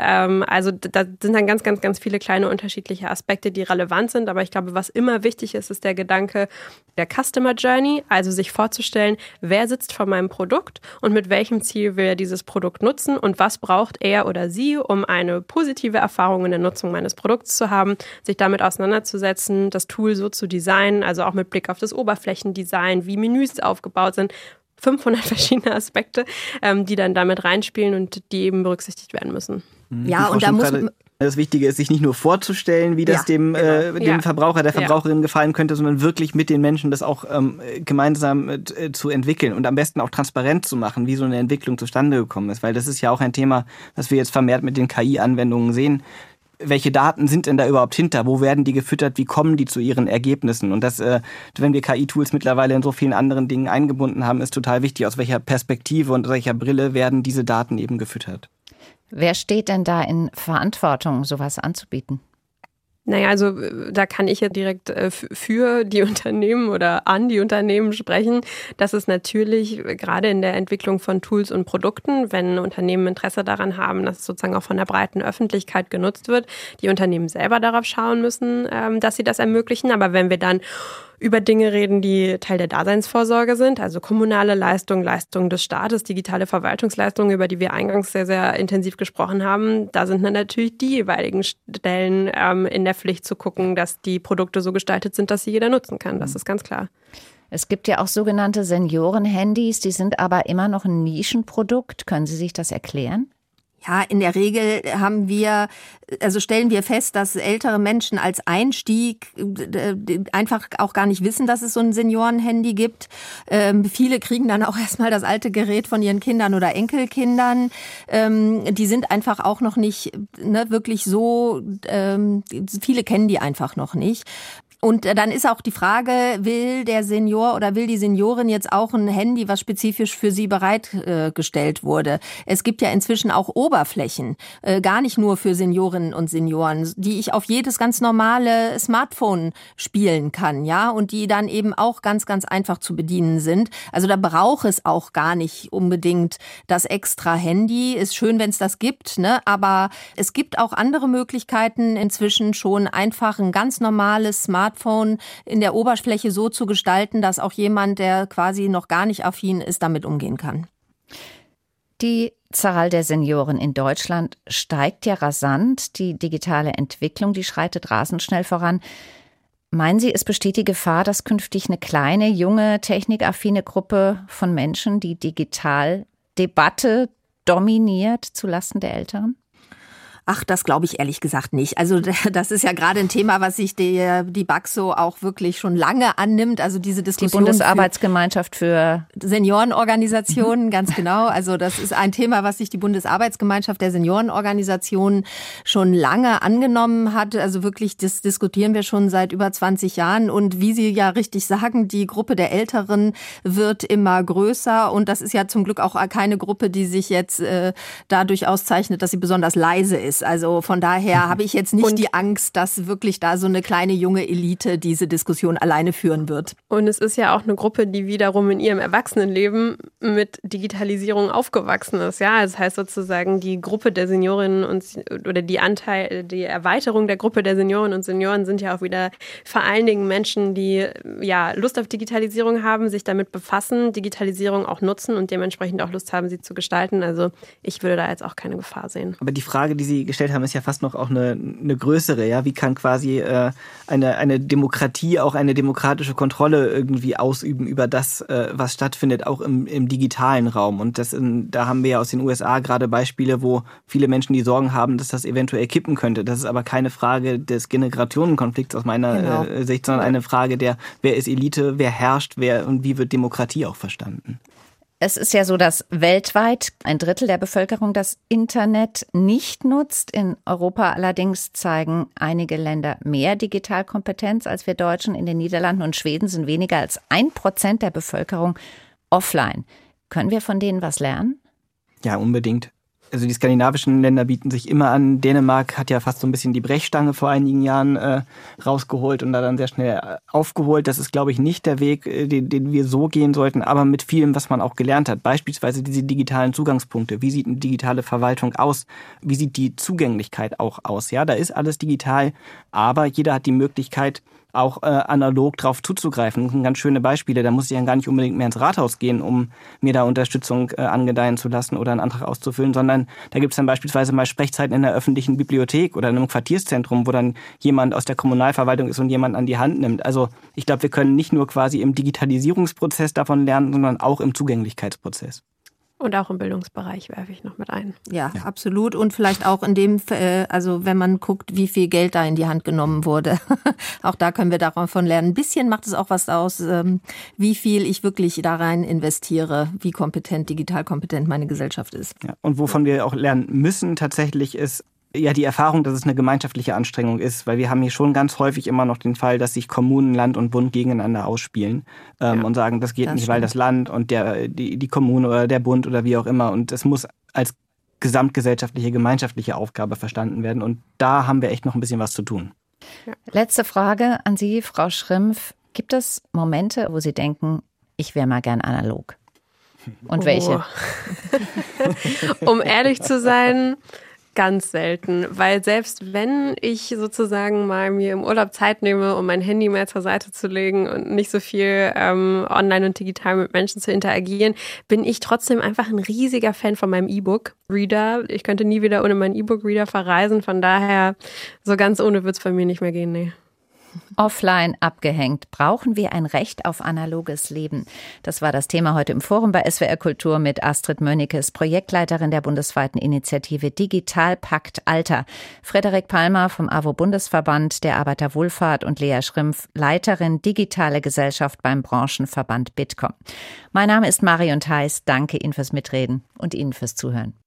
Also da sind dann ganz, ganz, ganz viele kleine unterschiedliche Aspekte, die relevant sind. Aber ich glaube, was immer wichtig ist, ist der Gedanke der Customer Journey, also sich vorzustellen, wer sitzt vor meinem Produkt und mit welchem Ziel will er dieses Produkt nutzen und was braucht er oder sie, um eine positive Erfahrung in der Nutzung meines Produkts zu haben, sich damit auseinanderzusetzen, das Tool so zu designen, also auch mit Blick auf das Oberflächendesign, wie Menüs aufgebaut sind, 500 verschiedene Aspekte, die dann damit reinspielen und die eben berücksichtigt werden müssen. Ja, und da muss das Wichtige ist, sich nicht nur vorzustellen, wie das dem Verbraucher, der Verbraucherin gefallen könnte, sondern wirklich mit den Menschen das auch gemeinsam zu entwickeln und am besten auch transparent zu machen, wie so eine Entwicklung zustande gekommen ist. Weil das ist ja auch ein Thema, das wir jetzt vermehrt mit den KI-Anwendungen sehen. Welche Daten sind denn da überhaupt hinter? Wo werden die gefüttert? Wie kommen die zu ihren Ergebnissen? Und das, wenn wir KI-Tools mittlerweile in so vielen anderen Dingen eingebunden haben, ist total wichtig. Aus welcher Perspektive und welcher Brille werden diese Daten eben gefüttert? Wer steht denn da in Verantwortung, sowas anzubieten? Naja, also da kann ich ja direkt für die Unternehmen oder an die Unternehmen sprechen, dass es natürlich gerade in der Entwicklung von Tools und Produkten, wenn Unternehmen Interesse daran haben, dass es sozusagen auch von der breiten Öffentlichkeit genutzt wird, die Unternehmen selber darauf schauen müssen, dass sie das ermöglichen. Aber wenn wir dann über Dinge reden, die Teil der Daseinsvorsorge sind, also kommunale Leistungen, Leistungen des Staates, digitale Verwaltungsleistungen, über die wir eingangs sehr, sehr intensiv gesprochen haben, da sind dann natürlich die jeweiligen Stellen in der Pflicht zu gucken, dass die Produkte so gestaltet sind, dass sie jeder nutzen kann. Das ist ganz klar. Es gibt ja auch sogenannte Senioren-Handys, die sind aber immer noch ein Nischenprodukt. Können Sie sich das erklären? Ja, in der Regel stellen wir fest, dass ältere Menschen als Einstieg einfach auch gar nicht wissen, dass es so ein Seniorenhandy gibt. Viele kriegen dann auch erstmal das alte Gerät von ihren Kindern oder Enkelkindern. Die sind einfach auch noch nicht wirklich so, viele kennen die einfach noch nicht. Und dann ist auch die Frage, will der Senior oder will die Seniorin jetzt auch ein Handy, was spezifisch für sie bereitgestellt wurde? Es gibt ja inzwischen auch Oberflächen, gar nicht nur für Seniorinnen und Senioren, die ich auf jedes ganz normale Smartphone spielen kann, ja, und die dann eben auch ganz, ganz einfach zu bedienen sind. Also da braucht es auch gar nicht unbedingt das extra Handy. Ist schön, wenn es das gibt, ne? Aber es gibt auch andere Möglichkeiten inzwischen schon einfach ein ganz normales Smartphone in der Oberfläche so zu gestalten, dass auch jemand, der quasi noch gar nicht affin ist, damit umgehen kann. Die Zahl der Senioren in Deutschland steigt ja rasant. Die digitale Entwicklung, die schreitet rasend schnell voran. Meinen Sie, es besteht die Gefahr, dass künftig eine kleine, junge, technikaffine Gruppe von Menschen die Digitaldebatte dominiert zulasten der Älteren? Ach, das glaube ich ehrlich gesagt nicht. Also das ist ja gerade ein Thema, was sich die BAXO auch wirklich schon lange annimmt. Also diese Diskussion. Die Bundesarbeitsgemeinschaft für Seniorenorganisationen, ganz genau. Also das ist ein Thema, was sich die Bundesarbeitsgemeinschaft der Seniorenorganisationen schon lange angenommen hat. Also wirklich, das diskutieren wir schon seit über 20 Jahren. Und wie Sie ja richtig sagen, die Gruppe der Älteren wird immer größer. Und das ist ja zum Glück auch keine Gruppe, die sich jetzt dadurch auszeichnet, dass sie besonders leise ist. Also von daher habe ich jetzt nicht die Angst, dass wirklich da so eine kleine junge Elite diese Diskussion alleine führen wird. Und es ist ja auch eine Gruppe, die wiederum in ihrem Erwachsenenleben mit Digitalisierung aufgewachsen ist. Ja, das heißt sozusagen die Gruppe der Seniorinnen oder die Erweiterung der Gruppe der Seniorinnen und Senioren sind ja auch wieder vor allen Dingen Menschen, die ja Lust auf Digitalisierung haben, sich damit befassen, Digitalisierung auch nutzen und dementsprechend auch Lust haben, sie zu gestalten. Also ich würde da jetzt auch keine Gefahr sehen. Aber die Frage, die Sie gestellt haben, ist ja fast noch auch eine größere. Ja? Wie kann quasi eine Demokratie auch eine demokratische Kontrolle irgendwie ausüben über das, was stattfindet, auch im digitalen Raum? Und da haben wir ja aus den USA gerade Beispiele, wo viele Menschen die Sorgen haben, dass das eventuell kippen könnte. Das ist aber keine Frage des Generationenkonflikts aus meiner Sicht, sondern eine Frage wer ist Elite, wer herrscht, und wie wird Demokratie auch verstanden? Es ist ja so, dass weltweit 1/3 der Bevölkerung das Internet nicht nutzt. In Europa allerdings zeigen einige Länder mehr Digitalkompetenz als wir Deutschen. In den Niederlanden und Schweden sind weniger als 1% der Bevölkerung offline. Können wir von denen was lernen? Ja, unbedingt. Also die skandinavischen Länder bieten sich immer an. Dänemark hat ja fast so ein bisschen die Brechstange vor einigen Jahren rausgeholt und da dann sehr schnell aufgeholt. Das ist, glaube ich, nicht der Weg, den wir so gehen sollten, aber mit vielem, was man auch gelernt hat. Beispielsweise diese digitalen Zugangspunkte. Wie sieht eine digitale Verwaltung aus? Wie sieht die Zugänglichkeit auch aus? Ja, da ist alles digital, aber jeder hat die Möglichkeit, auch analog drauf zuzugreifen. Das sind ganz schöne Beispiele. Da muss ich ja gar nicht unbedingt mehr ins Rathaus gehen, um mir da Unterstützung angedeihen zu lassen oder einen Antrag auszufüllen, sondern da gibt es dann beispielsweise mal Sprechzeiten in der öffentlichen Bibliothek oder in einem Quartierszentrum, wo dann jemand aus der Kommunalverwaltung ist und jemand an die Hand nimmt. Also ich glaube, wir können nicht nur quasi im Digitalisierungsprozess davon lernen, sondern auch im Zugänglichkeitsprozess. Und auch im Bildungsbereich werfe ich noch mit ein. Ja, absolut. Und vielleicht auch in dem, also wenn man guckt, wie viel Geld da in die Hand genommen wurde. Auch da können wir davon lernen. Ein bisschen macht es auch was aus, wie viel ich wirklich da rein investiere, wie digital kompetent meine Gesellschaft ist. Ja, und wovon wir auch lernen müssen tatsächlich ist, ja, die Erfahrung, dass es eine gemeinschaftliche Anstrengung ist, weil wir haben hier schon ganz häufig immer noch den Fall, dass sich Kommunen, Land und Bund gegeneinander ausspielen und sagen, das geht nicht, weil das Land und die Kommune oder der Bund oder wie auch immer, und es muss als gesamtgesellschaftliche, gemeinschaftliche Aufgabe verstanden werden, und da haben wir echt noch ein bisschen was zu tun. Ja. Letzte Frage an Sie, Frau Schrimpf. Gibt es Momente, wo Sie denken, ich wäre mal gern analog? Und welche? Um ehrlich zu sein, ganz selten, weil selbst wenn ich sozusagen mal mir im Urlaub Zeit nehme, um mein Handy mehr zur Seite zu legen und nicht so viel online und digital mit Menschen zu interagieren, bin ich trotzdem einfach ein riesiger Fan von meinem E-Book-Reader. Ich könnte nie wieder ohne meinen E-Book-Reader verreisen, von daher so ganz ohne wird es bei mir nicht mehr gehen, nee. Offline abgehängt. Brauchen wir ein Recht auf analoges Leben? Das war das Thema heute im Forum bei SWR Kultur mit Astrid Mönnekes, Projektleiterin der bundesweiten Initiative Digitalpakt Alter, Frederik Palmer vom AWO-Bundesverband der Arbeiterwohlfahrt und Lea Schrimpf, Leiterin Digitale Gesellschaft beim Branchenverband Bitkom. Mein Name ist Marion Theis. Danke Ihnen fürs Mitreden und Ihnen fürs Zuhören.